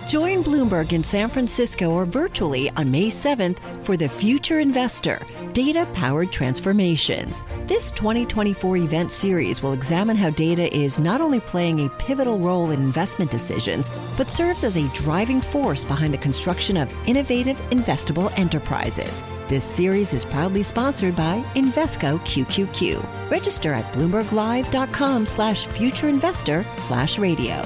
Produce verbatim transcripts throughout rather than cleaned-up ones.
Join Bloomberg in San Francisco or virtually on May seventh for The Future Investor, Data-Powered Transformations. This twenty twenty-four event series will examine how data is not only playing a pivotal role in investment decisions, but serves as a driving force behind the construction of innovative, investable enterprises. This series is proudly sponsored by Invesco Q Q Q. Register at bloomberglive.com slash futureinvestor slash radio.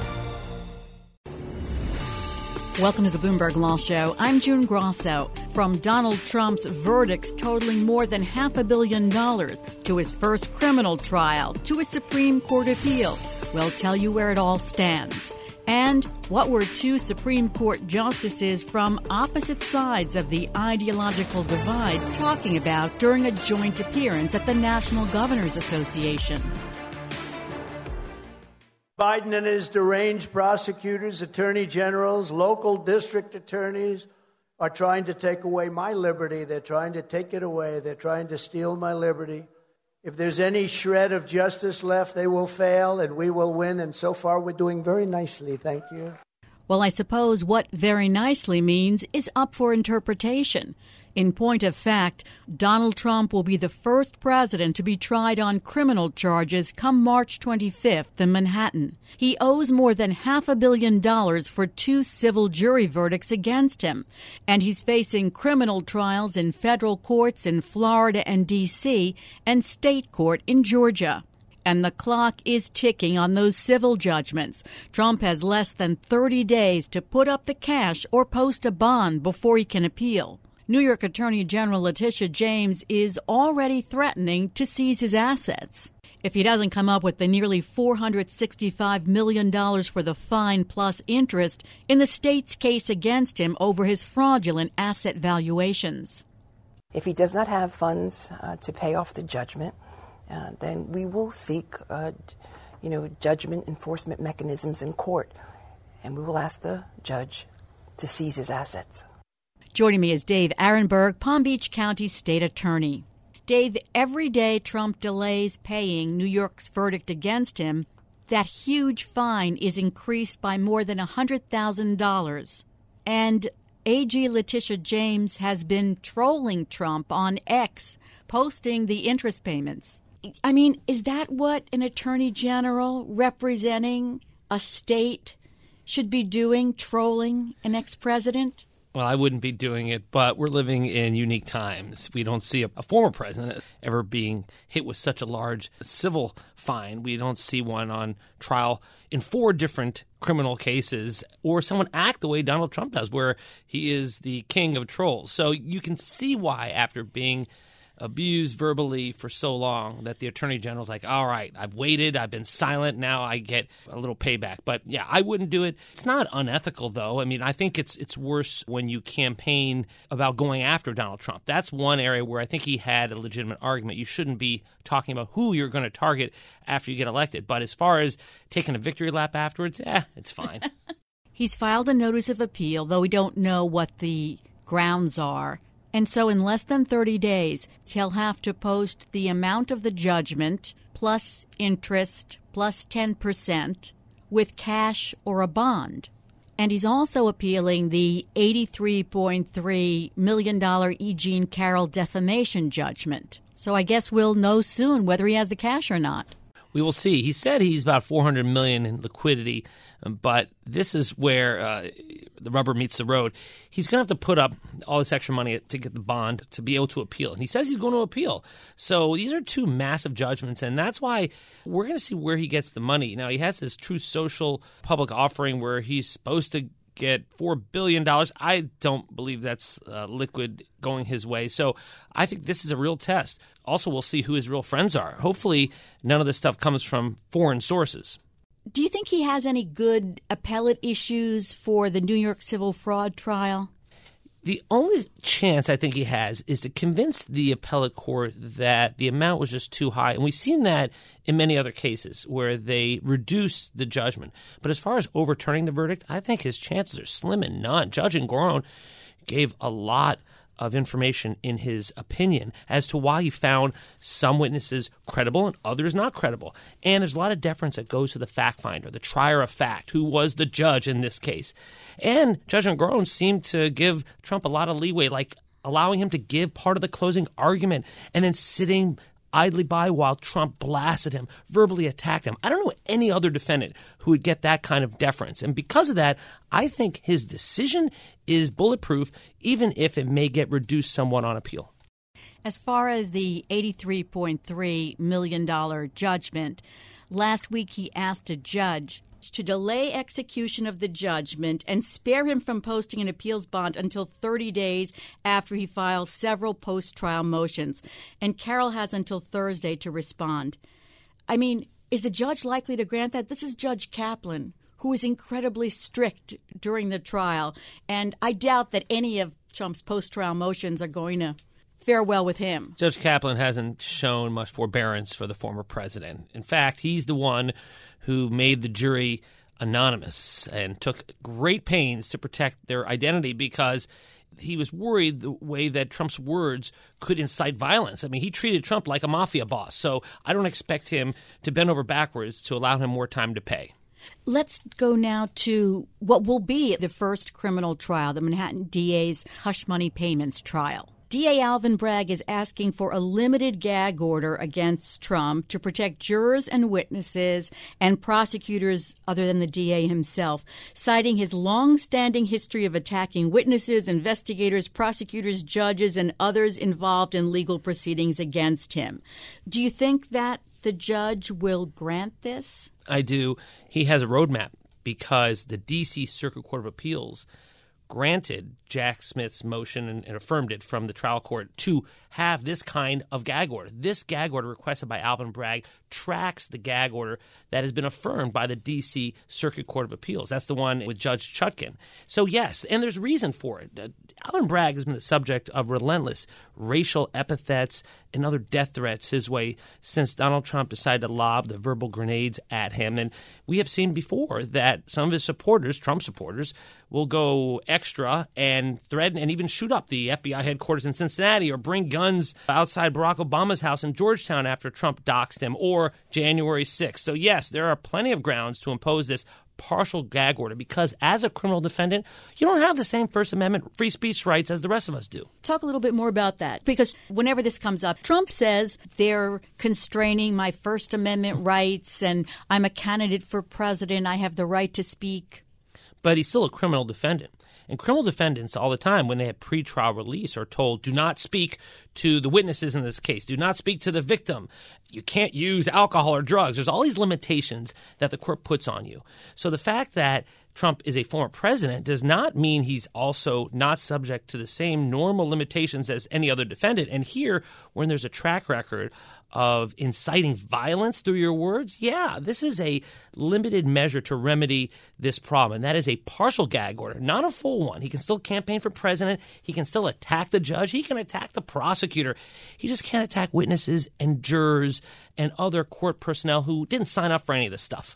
Welcome to the Bloomberg Law Show. I'm June Grosso. From Donald Trump's verdicts totaling more than half a billion dollars to his first criminal trial to a Supreme Court appeal, we'll tell you where it all stands. And what were two Supreme Court justices from opposite sides of the ideological divide talking about during a joint appearance at the National Governors Association? Biden and his deranged prosecutors, attorney generals, local district attorneys are trying to take away my liberty. They're trying to take it away. They're trying to steal my liberty. If there's any shred of justice left, they will fail and we will win. And so far, we're doing very nicely. Thank you. Well, I suppose what very nicely means is up for interpretation. In point of fact, Donald Trump will be the first president to be tried on criminal charges come March twenty-fifth in Manhattan. He owes more than half a billion dollars for two civil jury verdicts against him, and he's facing criminal trials in federal courts in Florida and D C and state court in Georgia. And the clock is ticking on those civil judgments. Trump has less than thirty days to put up the cash or post a bond before he can appeal. New York Attorney General Letitia James is already threatening to seize his assets if he doesn't come up with the nearly four hundred sixty-five million dollars for the fine plus interest in the state's case against him over his fraudulent asset valuations. If he does not have funds uh, to pay off the judgment, uh, then we will seek, uh, you know, judgment enforcement mechanisms in court, and we will ask the judge to seize his assets. Joining me is Dave Arenberg, Palm Beach County State Attorney. Dave, every day Trump delays paying New York's verdict against him, that huge fine is increased by more than one hundred thousand dollars. And A G Letitia James has been trolling Trump on X, posting the interest payments. I mean, is that what an attorney general representing a state should be doing, trolling an ex-president? Well, I wouldn't be doing it, but we're living in unique times. We don't see a, a former president ever being hit with such a large civil fine. We don't see one on trial in four different criminal cases, or someone act the way Donald Trump does, where he is the king of trolls. So you can see why, after being abused verbally for so long, that the attorney general's like, all right, I've waited, I've been silent, now I get a little payback. But yeah, I wouldn't do it. It's not unethical, though. I mean, I think it's it's worse when you campaign about going after Donald Trump. That's one area where I think he had a legitimate argument. You shouldn't be talking about who you're going to target after you get elected. But as far as taking a victory lap afterwards, eh, it's fine. He's filed a notice of appeal, though we don't know what the grounds are. And so in less than thirty days, he'll have to post the amount of the judgment plus interest plus ten percent with cash or a bond. And he's also appealing the eighty-three point three million dollars E. Jean Carroll defamation judgment. So I guess we'll know soon whether he has the cash or not. We will see. He said he's about four hundred million dollars in liquidity, but this is where uh, the rubber meets the road. He's going to have to put up all this extra money to get the bond to be able to appeal. And he says he's going to appeal. So these are two massive judgments, and that's why we're going to see where he gets the money. Now, he has this Truth Social public offering where he's supposed to get four billion dollars. I don't believe that's uh, liquid going his way. So I think this is a real test. Also, we'll see who his real friends are. Hopefully, none of this stuff comes from foreign sources. Do you think he has any good appellate issues for the New York civil fraud trial? The only chance I think he has is to convince the appellate court that the amount was just too high. And we've seen that in many other cases where they reduce the judgment. But as far as overturning the verdict, I think his chances are slim and none. Judge Engoron gave a lot of information in his opinion as to why he found some witnesses credible and others not credible. And there's a lot of deference that goes to the fact finder, the trier of fact, who was the judge in this case. And Judge Negron seemed to give Trump a lot of leeway, like allowing him to give part of the closing argument and then sitting idly by while Trump blasted him, verbally attacked him. I don't know any other defendant who would get that kind of deference. And because of that, I think his decision is bulletproof, even if it may get reduced somewhat on appeal. As far as the eighty-three point three million dollars judgment, last week he asked a judge to delay execution of the judgment and spare him from posting an appeals bond until thirty days after he files several post-trial motions. And Carroll has until Thursday to respond. I mean, is the judge likely to grant that? This is Judge Kaplan, who was incredibly strict during the trial, and I doubt that any of Trump's post-trial motions are going to fare well with him. Judge Kaplan hasn't shown much forbearance for the former president. In fact, he's the one who made the jury anonymous and took great pains to protect their identity because he was worried the way that Trump's words could incite violence. I mean, he treated Trump like a mafia boss, so I don't expect him to bend over backwards to allow him more time to pay. Let's go now to what will be the first criminal trial, the Manhattan D A's hush money payments trial. D A Alvin Bragg is asking for a limited gag order against Trump to protect jurors and witnesses and prosecutors other than the D A himself, citing his long-standing history of attacking witnesses, investigators, prosecutors, judges, and others involved in legal proceedings against him. Do you think that the judge will grant this? I do. He has a roadmap because the D C Circuit Court of Appeals granted Jack Smith's motion and, and affirmed it from the trial court to have this kind of gag order. This gag order requested by Alvin Bragg tracks the gag order that has been affirmed by the D C Circuit Court of Appeals. That's the one with Judge Chutkan. So, yes, and there's reason for it. Uh, Alvin Bragg has been the subject of relentless racial epithets and other death threats his way since Donald Trump decided to lob the verbal grenades at him. And we have seen before that some of his supporters, Trump supporters, will go extra and threaten and even shoot up the F B I headquarters in Cincinnati or bring guns outside Barack Obama's house in Georgetown after Trump doxed him, or January sixth. So, yes, there are plenty of grounds to impose this partial gag order because as a criminal defendant, you don't have the same First Amendment free speech rights as the rest of us do. Talk a little bit more about that, because whenever this comes up, Trump says they're constraining my First Amendment rights and I'm a candidate for president. I have the right to speak. But he's still a criminal defendant. And criminal defendants all the time, when they have pretrial release, are told, do not speak to the witnesses in this case. Do not speak to the victim. You can't use alcohol or drugs. There's all these limitations that the court puts on you. So the fact that Trump is a former president does not mean he's also not subject to the same normal limitations as any other defendant. And here, when there's a track record of inciting violence through your words, yeah, this is a limited measure to remedy this problem. And that is a partial gag order, not a full one. He can still campaign for president. He can still attack the judge. He can attack the prosecutor. He just can't attack witnesses and jurors and other court personnel who didn't sign up for any of this stuff.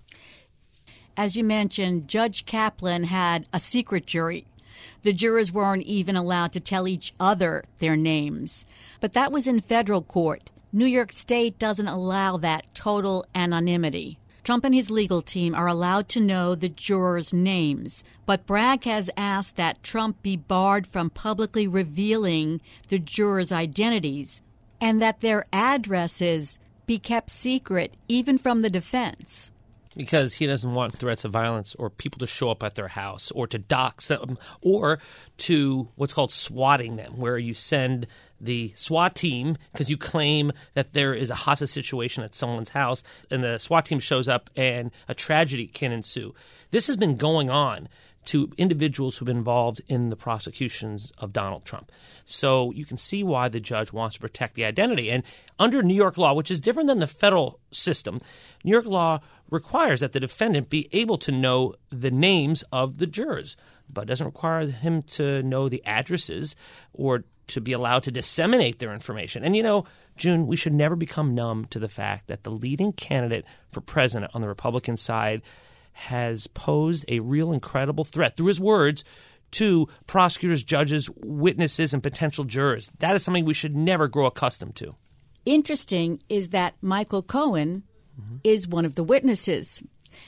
As you mentioned, Judge Kaplan had a secret jury. The jurors weren't even allowed to tell each other their names. But that was in federal court. New York State doesn't allow that total anonymity. Trump and his legal team are allowed to know the jurors' names. But Bragg has asked that Trump be barred from publicly revealing the jurors' identities and that their addresses be kept secret, even from the defense. Because he doesn't want threats of violence or people to show up at their house or to dox them or to what's called swatting them, where you send the SWAT team because you claim that there is a hostage situation at someone's house and the SWAT team shows up and a tragedy can ensue. This has been going on to individuals who've been involved in the prosecutions of Donald Trump. So you can see why the judge wants to protect the identity. And under New York law, which is different than the federal system, New York law requires that the defendant be able to know the names of the jurors, but doesn't require him to know the addresses or to be allowed to disseminate their information. And, you know, June, we should never become numb to the fact that the leading candidate for president on the Republican side has posed a real incredible threat through his words to prosecutors, judges, witnesses, and potential jurors. That is something we should never grow accustomed to. Interesting is that Michael Cohen mm-hmm. is one of the witnesses.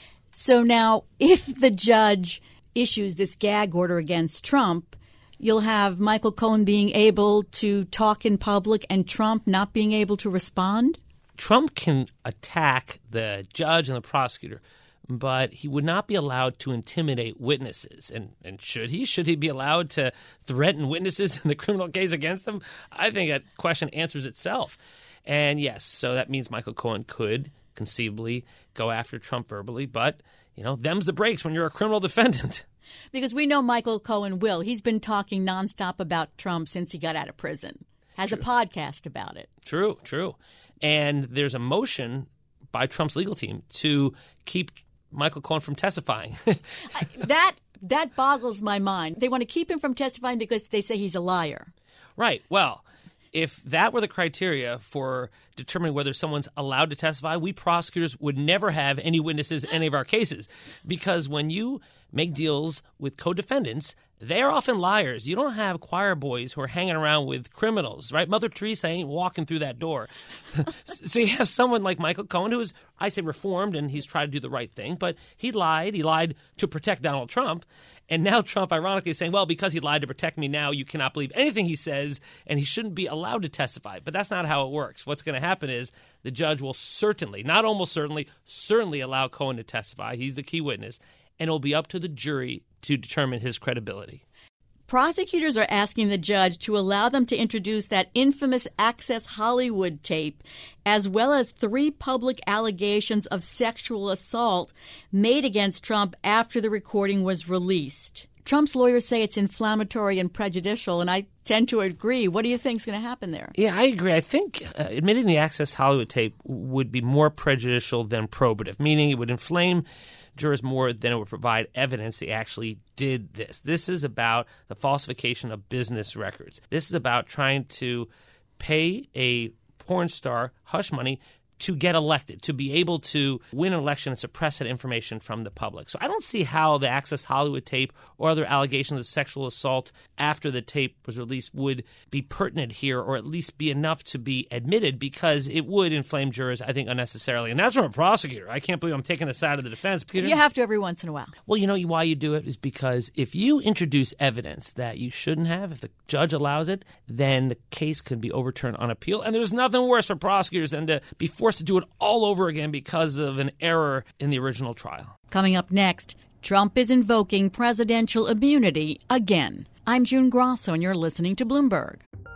So now if the judge issues this gag order against Trump, you'll have Michael Cohen being able to talk in public and Trump not being able to respond? Trump can attack the judge and the prosecutor, but he would not be allowed to intimidate witnesses. And, and should he? Should he be allowed to threaten witnesses in the criminal case against them? I think that question answers itself. And yes, so that means Michael Cohen could conceivably go after Trump verbally, but, you know, them's the breaks when you're a criminal defendant. Because we know Michael Cohen will. He's been talking nonstop about Trump since he got out of prison. Has true. a podcast about it. True, true. And there's a motion by Trump's legal team to keep Michael Cohen from testifying. that that boggles my mind. They want to keep him from testifying because they say he's a liar. Right. Well, if that were the criteria for determining whether someone's allowed to testify, we prosecutors would never have any witnesses in any of our cases. Because when you make deals with co-defendants, they're often liars. You don't have choir boys who are hanging around with criminals, right? Mother Teresa ain't walking through that door. So you have someone like Michael Cohen who is, I say, reformed, and he's tried to do the right thing, but he lied. He lied to protect Donald Trump. And now Trump, ironically, is saying, well, because he lied to protect me now, you cannot believe anything he says, and he shouldn't be allowed to testify. But that's not how it works. What's going to happen is the judge will certainly, not almost certainly, certainly allow Cohen to testify. He's the key witness. And it will be up to the jury to determine his credibility. Prosecutors are asking the judge to allow them to introduce that infamous Access Hollywood tape, as well as three public allegations of sexual assault made against Trump after the recording was released. Trump's lawyers say it's inflammatory and prejudicial, and I tend to agree. What do you think is going to happen there? Yeah, I agree. I think uh, admitting the Access Hollywood tape would be more prejudicial than probative, meaning it would inflame jurors more than it would provide evidence they actually did this. This is about the falsification of business records. This is about trying to pay a porn star hush money to get elected, to be able to win an election and suppress that information from the public. So I don't see how the Access Hollywood tape or other allegations of sexual assault after the tape was released would be pertinent here, or at least be enough to be admitted, because it would inflame jurors, I think, unnecessarily. And that's from a prosecutor. I can't believe I'm taking the side of the defense. You have to every once in a while. Well, you know why you do it is because if you introduce evidence that you shouldn't have, if the judge allows it, then the case could be overturned on appeal. And there's nothing worse for prosecutors than to be forced to do it all over again because of an error in the original trial. Coming up next, Trump is invoking presidential immunity again. I'm June Grosso, and you're listening to Bloomberg.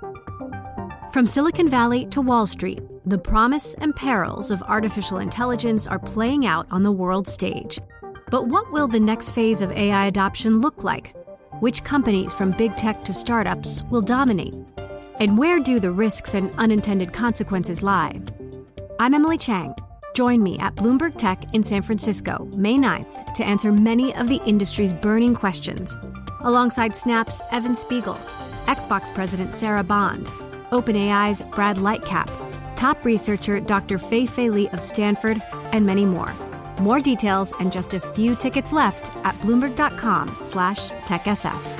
From Silicon Valley to Wall Street, the promise and perils of artificial intelligence are playing out on the world stage. But what will the next phase of A I adoption look like? Which companies, from big tech to startups, will dominate? And where do the risks and unintended consequences lie? I'm Emily Chang. Join me at Bloomberg Tech in San Francisco, May ninth, to answer many of the industry's burning questions, alongside Snap's Evan Spiegel, Xbox President Sarah Bond, OpenAI's Brad Lightcap, top researcher Doctor Fei-Fei Li of Stanford, and many more. More details and just a few tickets left at Bloomberg.com slash TechSF.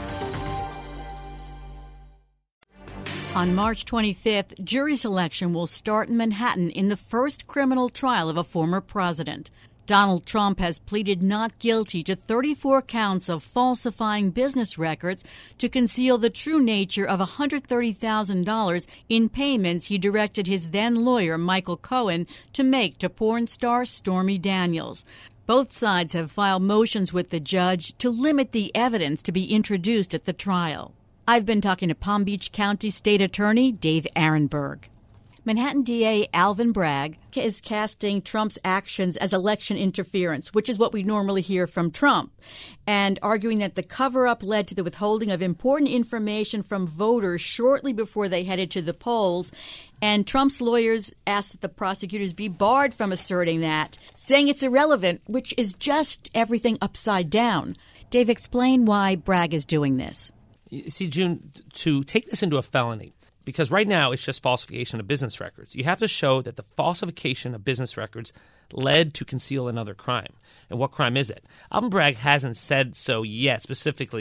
On March twenty-fifth, jury selection will start in Manhattan in the first criminal trial of a former president. Donald Trump has pleaded not guilty to thirty-four counts of falsifying business records to conceal the true nature of one hundred thirty thousand dollars in payments he directed his then lawyer, Michael Cohen, to make to porn star Stormy Daniels. Both sides have filed motions with the judge to limit the evidence to be introduced at the trial. I've been talking to Palm Beach County State Attorney Dave Arenberg. Manhattan D A Alvin Bragg is casting Trump's actions as election interference, which is what we normally hear from Trump, and arguing that the cover-up led to the withholding of important information from voters shortly before they headed to the polls. And Trump's lawyers asked that the prosecutors be barred from asserting that, saying it's irrelevant, which is just everything upside down. Dave, explain why Bragg is doing this. You see, June, to take this into a felony, because right now it's just falsification of business records, you have to show that the falsification of business records led to conceal another crime. And what crime is it? Alvin Bragg hasn't said so yet specifically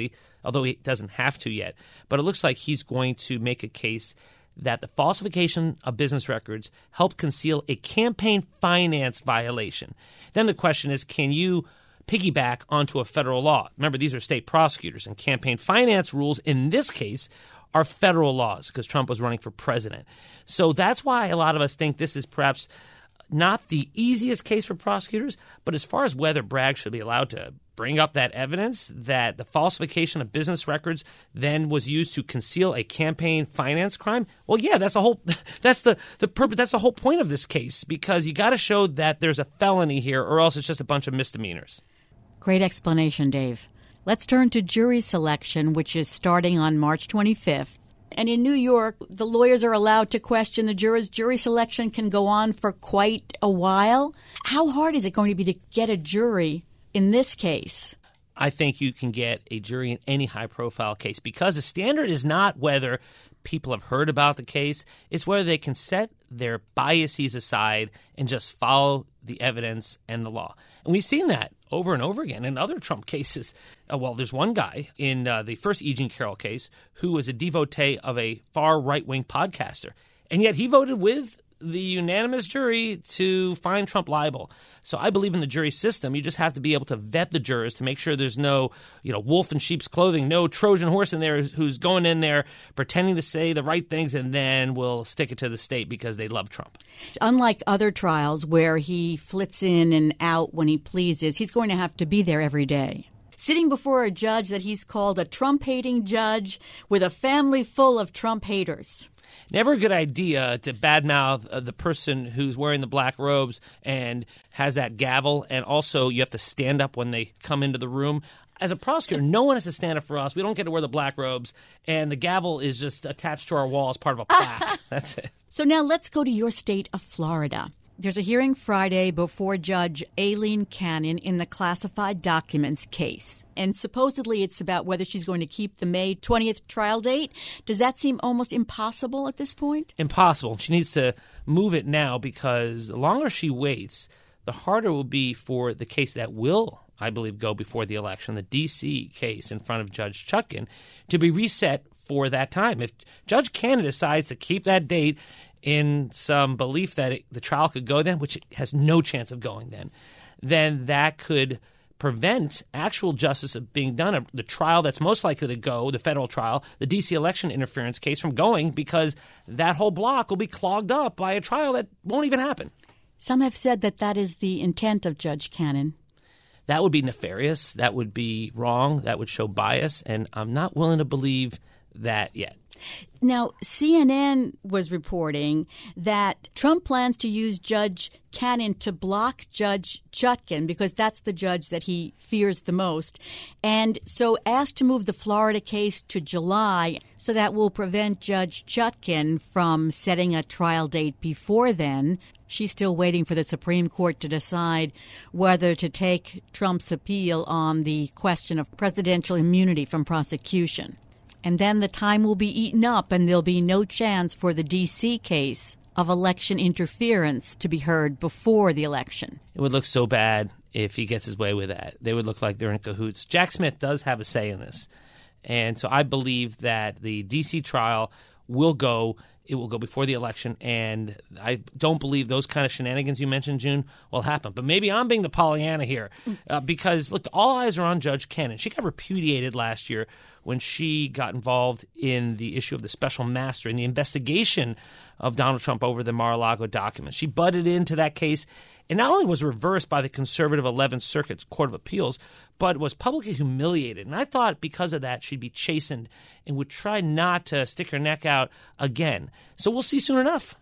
although he doesn't have to yet. But it looks like he's going to make a case that the falsification of business records helped conceal a campaign finance violation. Then the question is, can you piggyback onto a federal law? Remember, these are state prosecutors, and campaign finance rules in this case are federal laws because Trump was running for president. So that's why a lot of us think this is perhaps not the easiest case for prosecutors, but as far as whether Bragg should be allowed to bring up that evidence that the falsification of business records then was used to conceal a campaign finance crime, well, yeah, that's a whole that's the the purpose. That's the whole point of this case, because you got to show that there's a felony here, or else it's just a bunch of misdemeanors. Great explanation, Dave. Let's turn to jury selection, which is starting on March twenty-fifth. And in New York, the lawyers are allowed to question the jurors. Jury selection can go on for quite a while. How hard is it going to be to get a jury in this case? I think you can get a jury in any high-profile case, because the standard is not whether people have heard about the case. It's whether they can set their biases aside and just follow the evidence and the law. And we've seen that over and over again in other Trump cases. Uh, well, there's one guy in uh, the first E. Jean Carroll case who was a devotee of a far right-wing podcaster, and yet he voted with the unanimous jury to find Trump liable. So I believe in the jury system. You just have to be able to vet the jurors to make sure there's no, you know, wolf in sheep's clothing, no Trojan horse in there who's going in there pretending to say the right things and then will stick it to the state because they love Trump. Unlike other trials where he flits in and out when he pleases, he's going to have to be there every day, sitting before a judge that he's called a Trump-hating judge with a family full of Trump haters. Never a good idea to badmouth uh, the person who's wearing the black robes and has that gavel, and also you have to stand up when they come into the room. As a prosecutor, no one has to stand up for us. We don't get to wear the black robes, and the gavel is just attached to our wall as part of a plaque. That's it. So now let's go to your state of Florida. There's a hearing Friday before Judge Aileen Cannon in the classified documents case. And supposedly it's about whether she's going to keep the May twentieth trial date. Does that seem almost impossible at this point? Impossible. She needs to move it now, because the longer she waits, the harder it will be for the case that will, I believe, go before the election, the D C case in front of Judge Chutkan, to be reset for that time. If Judge Cannon decides to keep that date in some belief that it, the trial could go then, which it has no chance of going then, then that could prevent actual justice of being done. The trial that's most likely to go, the federal trial, the D C election interference case, from going, because that whole block will be clogged up by a trial that won't even happen. Some have said that that is the intent of Judge Cannon. That would be nefarious. That would be wrong. That would show bias. And I'm not willing to believe that yet. Now, C N N was reporting that Trump plans to use Judge Cannon to block Judge Chutkan, because that's the judge that he fears the most, and so asked to move the Florida case to July, so that will prevent Judge Chutkan from setting a trial date before then. She's still waiting for the Supreme Court to decide whether to take Trump's appeal on the question of presidential immunity from prosecution. And then the time will be eaten up, and there'll be no chance for the D C case of election interference to be heard before the election. It would look so bad if he gets his way with that. They would look like they're in cahoots. Jack Smith does have a say in this. And so I believe that the D C trial will go It will go before the election, and I don't believe those kind of shenanigans you mentioned, June, will happen. But maybe I'm being the Pollyanna here, uh, because, look, all eyes are on Judge Cannon. She got repudiated last year when she got involved in the issue of the special master in the investigation of Donald Trump over the Mar-a-Lago documents. She butted into that case, and not only was reversed by the conservative eleventh Circuit's Court of Appeals, but was publicly humiliated. And I thought because of that she'd be chastened and would try not to stick her neck out again. So we'll see soon enough.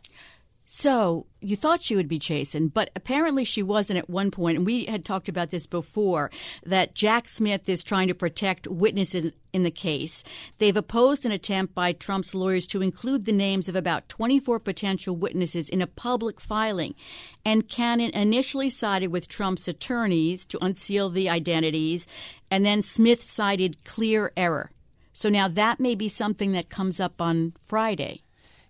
So you thought she would be chastened, but apparently she wasn't at one point, and we had talked about this before, that Jack Smith is trying to protect witnesses in the case. They've opposed an attempt by Trump's lawyers to include the names of about twenty-four potential witnesses in a public filing. And Cannon initially sided with Trump's attorneys to unseal the identities, and then Smith cited clear error. So now that may be something that comes up on Friday.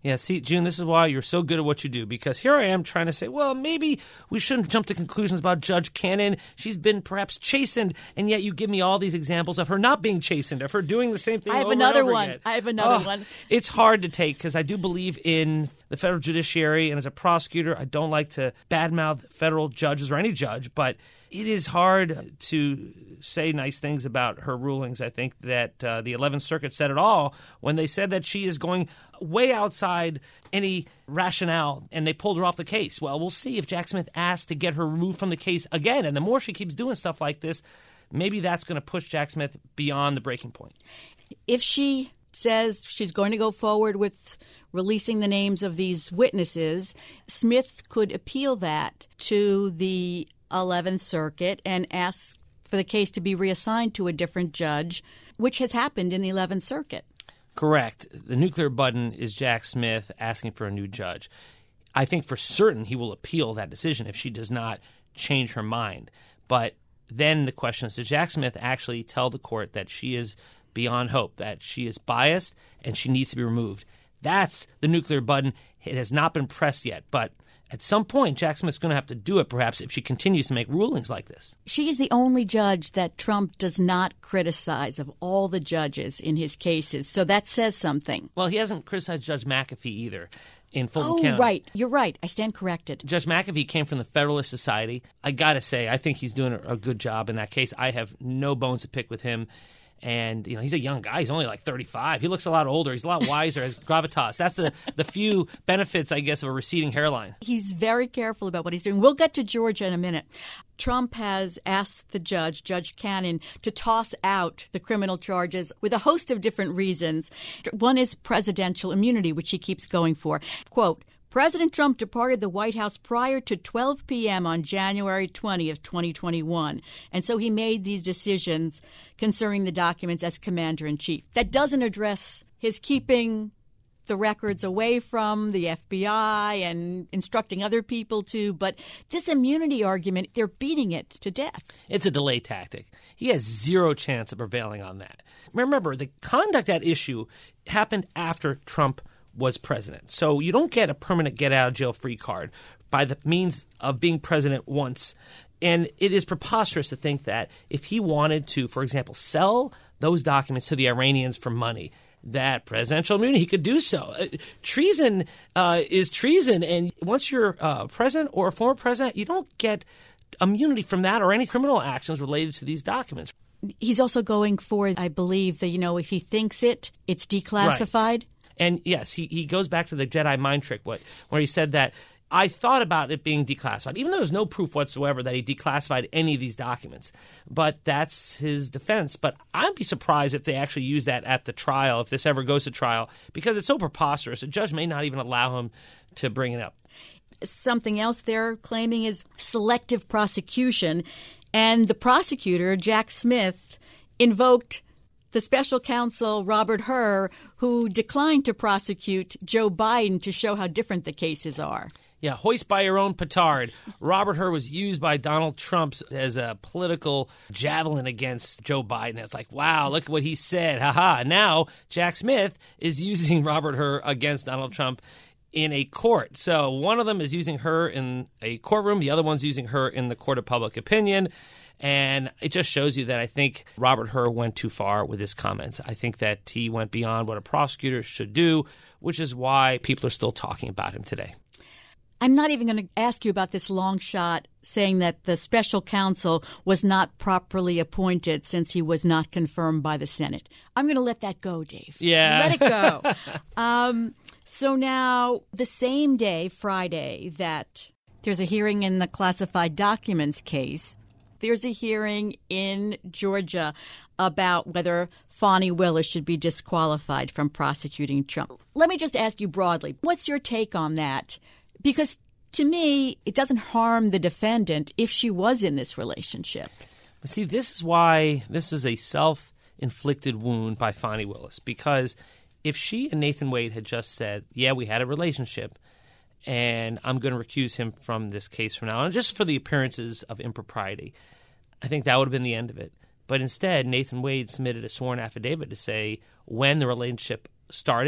Yeah, see, June, this is why you're so good at what you do, because here I am trying to say, well, maybe we shouldn't jump to conclusions about Judge Cannon. She's been perhaps chastened, and yet you give me all these examples of her not being chastened, of her doing the same thing I have over another and over one. again. I have another oh, one. It's hard to take because I do believe in the federal judiciary, and as a prosecutor, I don't like to badmouth federal judges or any judge, but it is hard to say nice things about her rulings. I think that uh, the eleventh Circuit said it all when they said that she is going way outside any rationale, and they pulled her off the case. Well, we'll see if Jack Smith asks to get her removed from the case again. And the more she keeps doing stuff like this, maybe that's going to push Jack Smith beyond the breaking point. If she says she's going to go forward with releasing the names of these witnesses, Smith could appeal that to the eleventh Circuit and ask for the case to be reassigned to a different judge, which has happened in the eleventh Circuit. Correct. The nuclear button is Jack Smith asking for a new judge. I think for certain he will appeal that decision if she does not change her mind. But then the question is, does Jack Smith actually tell the court that she is beyond hope, that she is biased and she needs to be removed? That's the nuclear button. It has not been pressed yet, but at some point, Jack Smith's going to have to do it, perhaps, if she continues to make rulings like this. She is the only judge that Trump does not criticize of all the judges in his cases, so that says something. Well, he hasn't criticized Judge McAfee either in Fulton oh, County. Oh, right. You're right. I stand corrected. Judge McAfee came from the Federalist Society. I got to say, I think he's doing a, a good job in that case. I have no bones to pick with him. And, you know, he's a young guy. He's only like thirty-five. He looks a lot older. He's a lot wiser, has gravitas. That's the, the few benefits, I guess, of a receding hairline. He's very careful about what he's doing. We'll get to Georgia in a minute. Trump has asked the judge, Judge Cannon, to toss out the criminal charges with a host of different reasons. One is presidential immunity, which he keeps going for. Quote, President Trump departed the White House prior to twelve p.m. on January twentieth, twenty twenty-one. And so he made these decisions concerning the documents as commander-in-chief. That doesn't address his keeping the records away from the F B I and instructing other people to. But this immunity argument, they're beating it to death. It's a delay tactic. He has zero chance of prevailing on that. Remember, the conduct at issue happened after Trump was president. So you don't get a permanent get-out-of-jail-free card by the means of being president once. And it is preposterous to think that if he wanted to, for example, sell those documents to the Iranians for money, that presidential immunity, he could do so. Uh, treason uh, is treason. And once you're uh, president or a former president, you don't get immunity from that or any criminal actions related to these documents. He's also going for, I believe, that, you know, if he thinks it, it's declassified. Right. And yes, he, he goes back to the Jedi mind trick what, where he said that I thought about it being declassified, even though there's no proof whatsoever that he declassified any of these documents. But that's his defense. But I'd be surprised if they actually use that at the trial, if this ever goes to trial, because it's so preposterous. A judge may not even allow him to bring it up. Something else they're claiming is selective prosecution. And the prosecutor, Jack Smith, invoked the special counsel, Robert Hur, who declined to prosecute Joe Biden to show how different the cases are. Yeah, hoist by your own petard. Robert Hur was used by Donald Trump as a political javelin against Joe Biden. It's like, wow, look at what he said. Ha ha. Now Jack Smith is using Robert Hur against Donald Trump in a court. So one of them is using her in a courtroom. The other one's using her in the court of public opinion. And it just shows you that I think Robert Hur went too far with his comments. I think that he went beyond what a prosecutor should do, which is why people are still talking about him today. I'm not even going to ask you about this long shot saying that the special counsel was not properly appointed since he was not confirmed by the Senate. I'm going to let that go, Dave. Yeah. Let it go. um, so now, the same day, Friday, that there's a hearing in the classified documents case, there's a hearing in Georgia about whether Fani Willis should be disqualified from prosecuting Trump. Let me just ask you broadly, what's your take on that? Because to me, it doesn't harm the defendant if she was in this relationship. See, this is why this is a self-inflicted wound by Fani Willis. Because if she and Nathan Wade had just said, yeah, we had a relationship, and I'm going to recuse him from this case from now on, just for the appearances of impropriety, I think that would have been the end of it. But instead, Nathan Wade submitted a sworn affidavit to say when the relationship started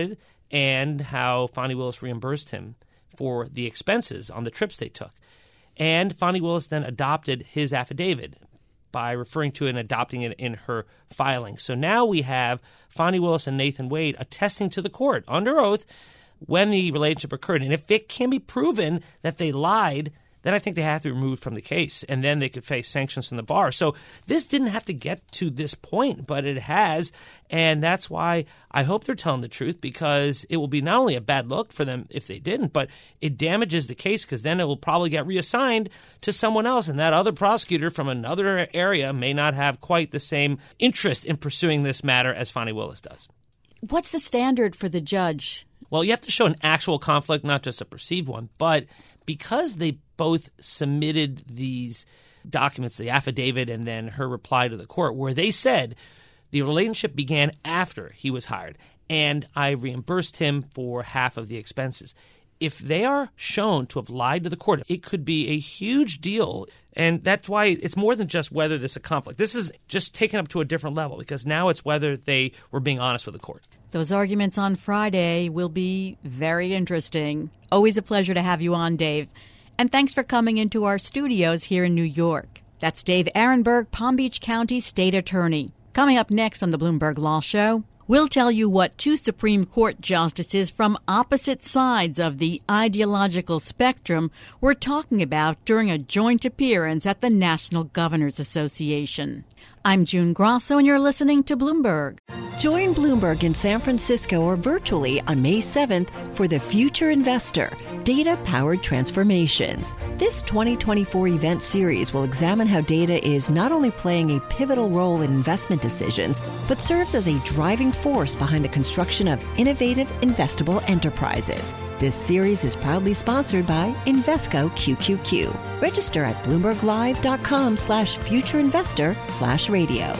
and how Fani Willis reimbursed him for the expenses on the trips they took. And Fani Willis then adopted his affidavit by referring to it and adopting it in her filing. So now we have Fani Willis and Nathan Wade attesting to the court under oath when the relationship occurred. And if it can be proven that they lied, then I think they have to be removed from the case, and then they could face sanctions from the bar. So this didn't have to get to this point, but it has, and that's why I hope they're telling the truth, because it will be not only a bad look for them if they didn't, but it damages the case, because then it will probably get reassigned to someone else, and that other prosecutor from another area may not have quite the same interest in pursuing this matter as Fani Willis does. What's the standard for the judge? Well, you have to show an actual conflict, not just a perceived one, but because they both submitted these documents, the affidavit and then her reply to the court, where they said the relationship began after he was hired and I reimbursed him for half of the expenses. If they are shown to have lied to the court, it could be a huge deal. And that's why it's more than just whether there's a conflict. This is just taken up to a different level, because now it's whether they were being honest with the court. Those arguments on Friday will be very interesting. Always a pleasure to have you on, Dave. And thanks for coming into our studios here in New York. That's Dave Aronberg, Palm Beach County State Attorney. Coming up next on the Bloomberg Law Show, we'll tell you what two Supreme Court justices from opposite sides of the ideological spectrum were talking about during a joint appearance at the National Governors Association. I'm June Grosso, and you're listening to Bloomberg. Join Bloomberg in San Francisco or virtually on May seventh for The Future Investor, Data-Powered Transformations. This twenty twenty-four event series will examine how data is not only playing a pivotal role in investment decisions, but serves as a driving force behind the construction of innovative, investable enterprises. This series is proudly sponsored by Invesco Q Q Q. Register at bloomberglive.com slash futureinvestor slash radio.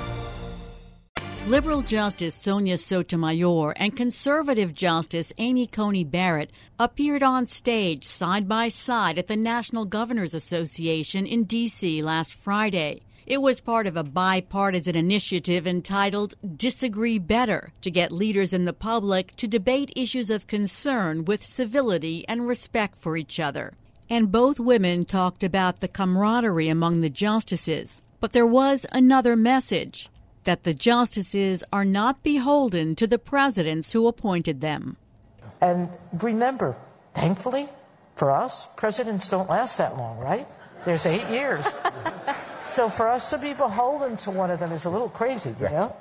Liberal Justice Sonia Sotomayor and Conservative Justice Amy Coney Barrett appeared on stage side by side at the National Governors Association in D C last Friday. It was part of a bipartisan initiative entitled Disagree Better, to get leaders in the public to debate issues of concern with civility and respect for each other. And both women talked about the camaraderie among the justices. But there was another message, that the justices are not beholden to the presidents who appointed them. And remember, thankfully, for us, presidents don't last that long, right? There's eight years. So for us to be beholden to one of them is a little crazy, you know?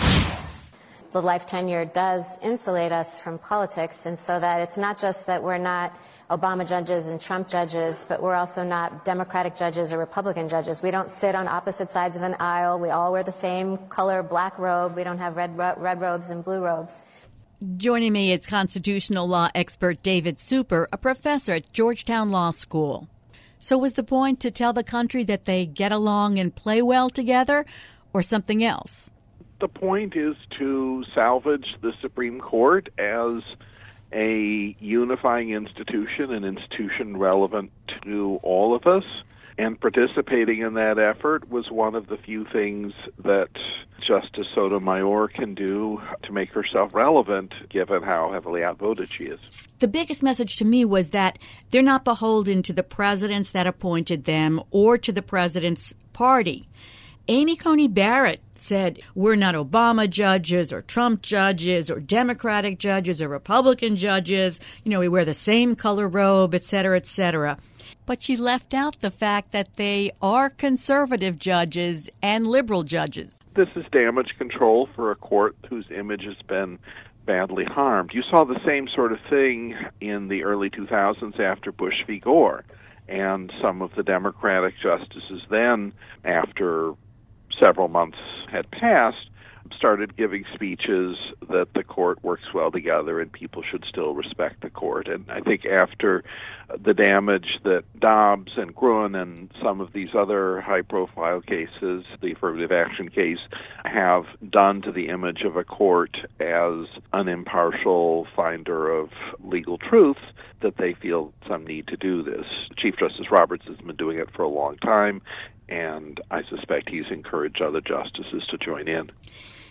The life tenure does insulate us from politics, and so that it's not just that we're not Obama judges and Trump judges, but we're also not Democratic judges or Republican judges. We don't sit on opposite sides of an aisle. We all wear the same color black robe. We don't have red, ro- red robes and blue robes. Joining me is constitutional law expert David Super, a professor at Georgetown Law School. So was the point to tell the country that they get along and play well together, or something else? The point is to salvage the Supreme Court as a unifying institution, an institution relevant to all of us, and participating in that effort was one of the few things that Justice Sotomayor can do to make herself relevant, given how heavily outvoted she is. The biggest message to me was that they're not beholden to the presidents that appointed them or to the president's party. Amy Coney Barrett said, we're not Obama judges or Trump judges or Democratic judges or Republican judges. You know, we wear the same color robe, et cetera, et cetera. But she left out the fact that they are conservative judges and liberal judges. This is damage control for a court whose image has been badly harmed. You saw the same sort of thing in the early two thousands after Bush v. Gore. And some of the Democratic justices then, after several months had passed, started giving speeches that the court works well together and people should still respect the court. And I think after the damage that Dobbs and Gruen and some of these other high-profile cases, the affirmative action case, have done to the image of a court as an impartial finder of legal truth, that they feel some need to do this. Chief Justice Roberts has been doing it for a long time, and I suspect he's encouraged other justices to join in.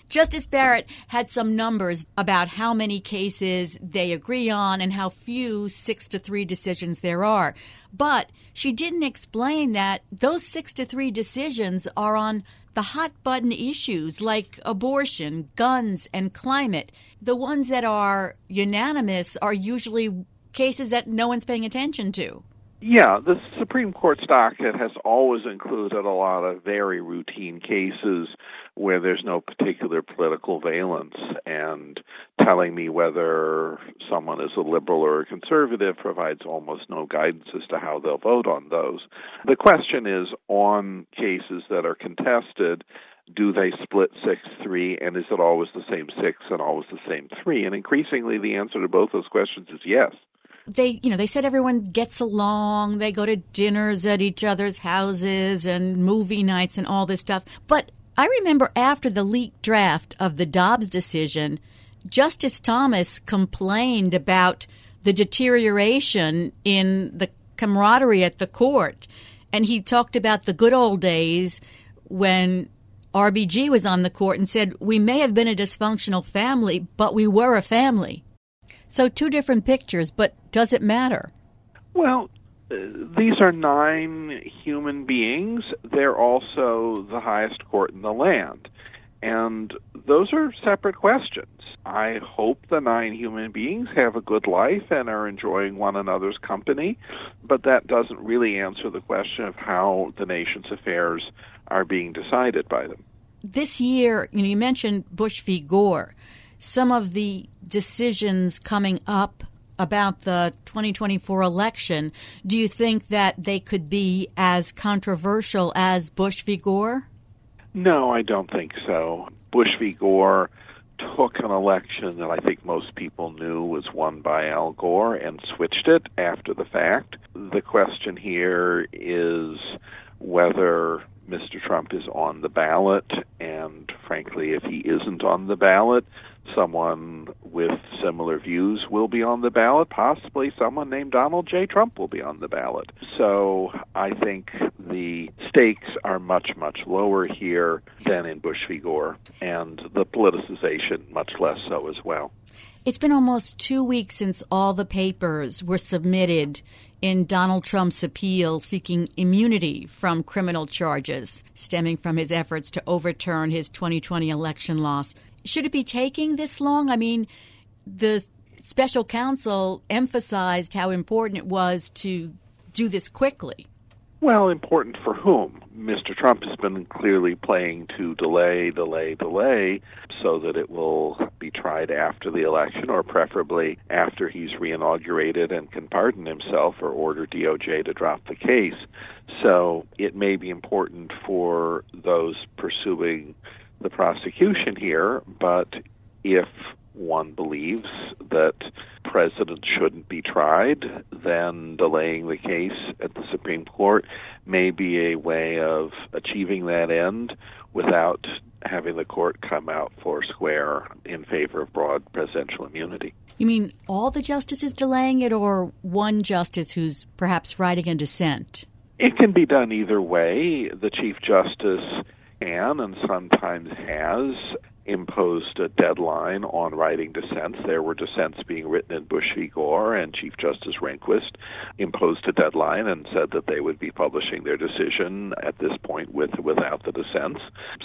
Justice Barrett had some numbers about how many cases they agree on and how few six to three decisions there are. But she didn't explain that those six to three decisions are on the hot button issues like abortion, guns, and climate. The ones that are unanimous are usually cases that no one's paying attention to. Yeah, the Supreme Court's docket has always included a lot of very routine cases where there's no particular political valence, and telling me whether someone is a liberal or a conservative provides almost no guidance as to how they'll vote on those. The question is, on cases that are contested, do they split six three, and is it always the same six and always the same three? And increasingly, the answer to both those questions is yes. They, you know, they said everyone gets along. They go to dinners at each other's houses and movie nights and all this stuff. But I remember after the leaked draft of the Dobbs decision, Justice Thomas complained about the deterioration in the camaraderie at the court. And he talked about the good old days when R B G was on the court and said, we may have been a dysfunctional family, but we were a family. So two different pictures, but does it matter? Well, uh, these are nine human beings. They're also the highest court in the land. And those are separate questions. I hope the nine human beings have a good life and are enjoying one another's company, but that doesn't really answer the question of how the nation's affairs are being decided by them. This year, you know, you mentioned Bush v. Gore. Some of the decisions coming up about the twenty twenty-four election, do you think that they could be as controversial as Bush v. Gore? No, I don't think so. Bush v. Gore took an election that I think most people knew was won by Al Gore and switched it after the fact. The question here is whether Mister Trump is on the ballot, and frankly, if he isn't on the ballot, someone with similar views will be on the ballot. Possibly someone named Donald J. Trump will be on the ballot. So I think the stakes are much, much lower here than in Bush v. Gore, and the politicization much less so as well. It's been almost two weeks since all the papers were submitted in Donald Trump's appeal seeking immunity from criminal charges stemming from his efforts to overturn his twenty twenty election loss. Should it be taking this long? I mean, the special counsel emphasized how important it was to do this quickly. Well, important for whom? Mister Trump has been clearly playing to delay, delay, delay, so that it will be tried after the election, or preferably after he's reinaugurated and can pardon himself or order D O J to drop the case. So it may be important for those pursuing the prosecution here, but if one believes that president shouldn't be tried, then delaying the case at the Supreme Court may be a way of achieving that end without having the court come out four square in favor of broad presidential immunity. You mean all the justices delaying it, or one justice who's perhaps writing a dissent? It can be done either way. The Chief Justice can and sometimes has imposed a deadline on writing dissents. There were dissents being written in Bush v. Gore, and Chief Justice Rehnquist imposed a deadline and said that they would be publishing their decision at this point with without the dissents.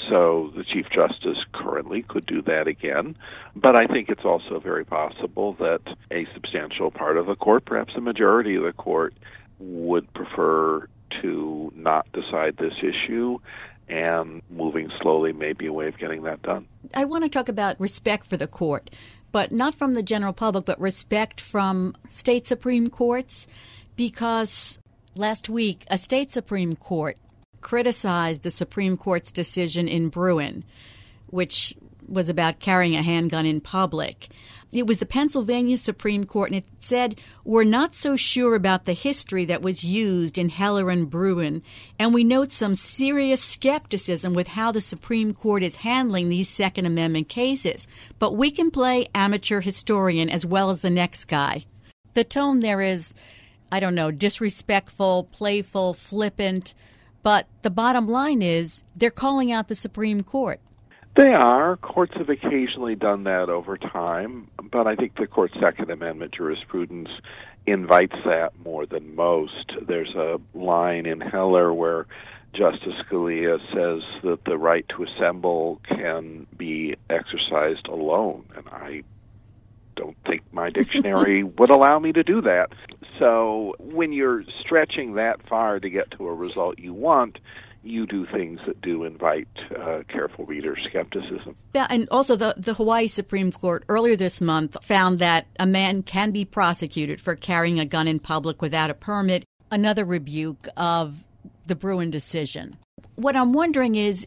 So the Chief Justice currently could do that again. But I think it's also very possible that a substantial part of the court, perhaps a majority of the court, would prefer to not decide this issue, and moving slowly may be a way of getting that done. I want to talk about respect for the court, but not from the general public, but respect from state Supreme Courts, because last week a state Supreme Court criticized the Supreme Court's decision in Bruin, which was about carrying a handgun in public. It was the Pennsylvania Supreme Court, and it said, we're not so sure about the history that was used in Heller and Bruin, and we note some serious skepticism with how the Supreme Court is handling these Second Amendment cases. But we can play amateur historian as well as the next guy. The tone there is, I don't know, disrespectful, playful, flippant, but the bottom line is they're calling out the Supreme Court. They are. Courts have occasionally done that over time, but I think the Court's Second Amendment jurisprudence invites that more than most. There's a line in Heller where Justice Scalia says that the right to assemble can be exercised alone, and I don't think my dictionary would allow me to do that. So when you're stretching that far to get to a result you want, you do things that do invite uh, careful reader skepticism. Yeah, and also the, the Hawaii Supreme Court earlier this month found that a man can be prosecuted for carrying a gun in public without a permit, another rebuke of the Bruen decision. What I'm wondering is,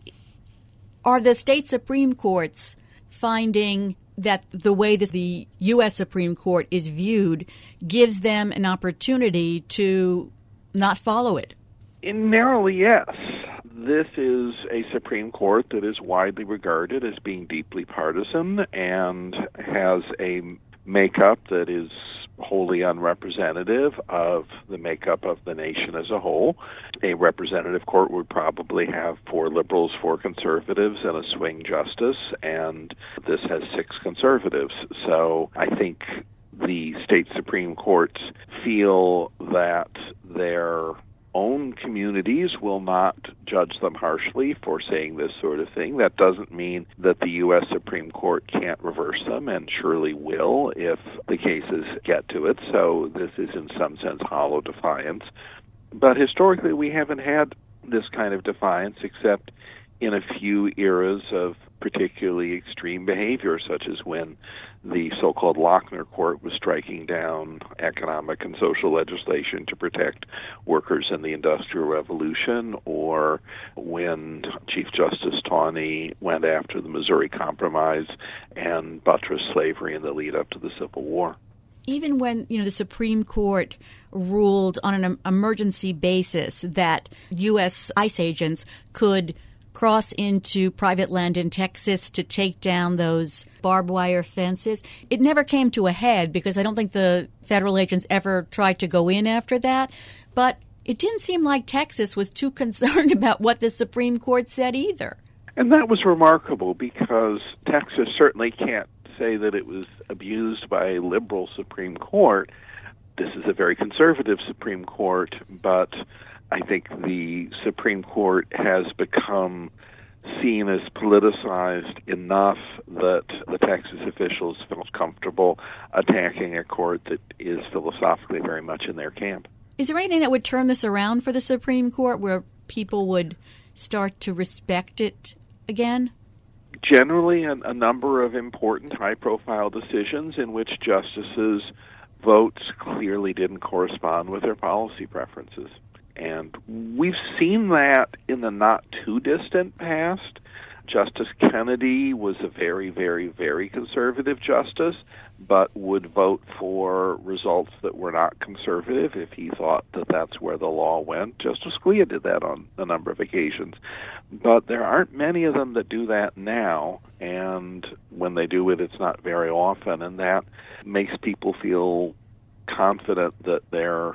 are the state Supreme Courts finding that the way that the U S Supreme Court is viewed gives them an opportunity to not follow it? In narrowly, yes. This is a Supreme Court that is widely regarded as being deeply partisan and has a makeup that is wholly unrepresentative of the makeup of the nation as a whole. A representative court would probably have four liberals, four conservatives, and a swing justice, and this has six conservatives. So I think the state Supreme Courts feel that their own communities will not judge them harshly for saying this sort of thing. That doesn't mean that the U S Supreme Court can't reverse them, and surely will if the cases get to it. So this is in some sense hollow defiance. But historically we haven't had this kind of defiance except in a few eras of particularly extreme behavior, such as when the so-called Lochner Court was striking down economic and social legislation to protect workers in the Industrial Revolution, or when Chief Justice Taney went after the Missouri Compromise and buttressed slavery in the lead-up to the Civil War. Even when, you know, the Supreme Court ruled on an emergency basis that U S ICE agents could cross into private land in Texas to take down those barbed wire fences, it never came to a head because I don't think the federal agents ever tried to go in after that. But it didn't seem like Texas was too concerned about what the Supreme Court said either. And that was remarkable because Texas certainly can't say that it was abused by a liberal Supreme Court. This is a very conservative Supreme Court, but I think the Supreme Court has become seen as politicized enough that the Texas officials felt comfortable attacking a court that is philosophically very much in their camp. Is there anything that would turn this around for the Supreme Court where people would start to respect it again? Generally, a, a number of important high-profile decisions in which justices' votes clearly didn't correspond with their policy preferences. And we've seen that in the not-too-distant past. Justice Kennedy was a very, very, very conservative justice, but would vote for results that were not conservative if he thought that that's where the law went. Justice Scalia did that on a number of occasions. But there aren't many of them that do that now, and when they do it, it's not very often, and that makes people feel confident that they're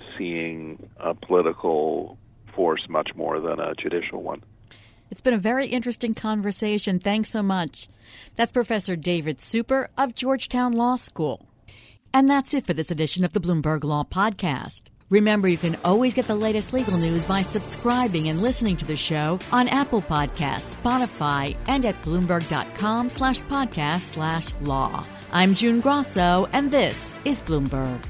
seeing a political force much more than a judicial one. It's been a very interesting conversation. Thanks so much. That's Professor David Super of Georgetown Law School. And that's it for this edition of the Bloomberg Law Podcast. Remember, you can always get the latest legal news by subscribing and listening to the show on Apple Podcasts, Spotify, and at Bloomberg.com slash podcast slash law. I'm June Grosso, and this is Bloomberg.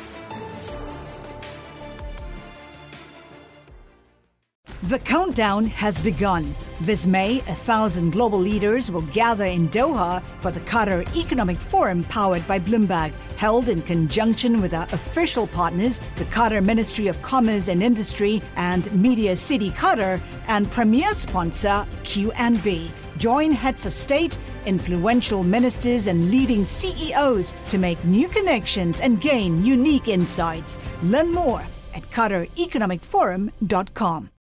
The countdown has begun. This May, a thousand global leaders will gather in Doha for the Qatar Economic Forum powered by Bloomberg, held in conjunction with our official partners, the Qatar Ministry of Commerce and Industry and Media City Qatar, and premier sponsor Q and B. Join heads of state, influential ministers, and leading C E Os to make new connections and gain unique insights. Learn more at Qatar Economic Forum dot com.